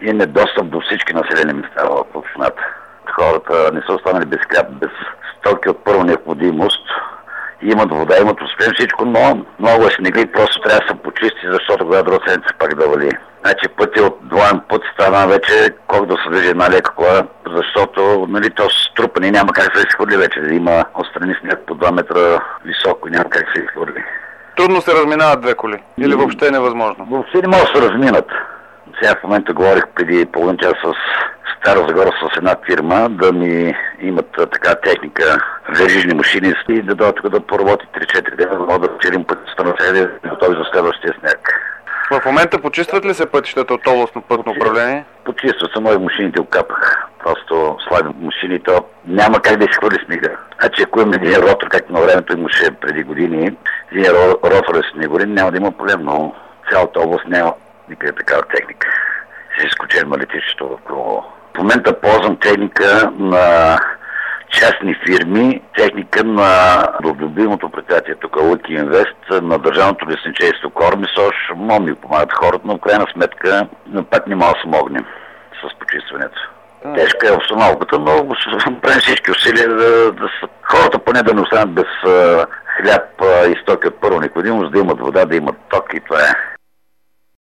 имаме достъп до всички населени места в общината. Хората не са останали без хляб, без стоки от първа необходимост. Имат вода, имат успех всичко, но много е снега и просто трябва да се почисти, защото когато друга седмица пак да вали. Значи пътя от двоен път стана вече, колко да се движи една лека кола, защото то струпане няма как да се изхвърли вече. Има отстрани сняг по 2 метра високо и няма как да се изхвърли. Трудно се разминават две коли? Или въобще е невъзможно? Въобще не могат да се разминат. Сега в момента говорих преди половин час с Стара Загора с една фирма да ми имат така техника, верижни машини и да дойдат тук да поработи 3-4 дена, да могат да черим пътищата на седи, готови за следващия сняг. В момента почистват ли се пътищата от областно пътно управление? Почистват се, мои машините окапах. Просто слагам машините, няма как да изхвърли снега. Значи ако имаме един ротор, както на времето имаше преди години, един ротор е снегорин, няма да има проблем, но цялата област няма никъде такава техника. С изключение на летището в Крумово. В момента ползвам техника на частни фирми, техника на любимото предприятие тук Лъки Инвест, на държавното лесничейство Кормисош, ми помагат хората, но в крайна сметка пак не мога да смогнем с почистването. Тежка е обстановката, но правим всички усилия да хората поне да не останат без хляб и стоки от първа необходимост, да имат вода, да имат ток и това е.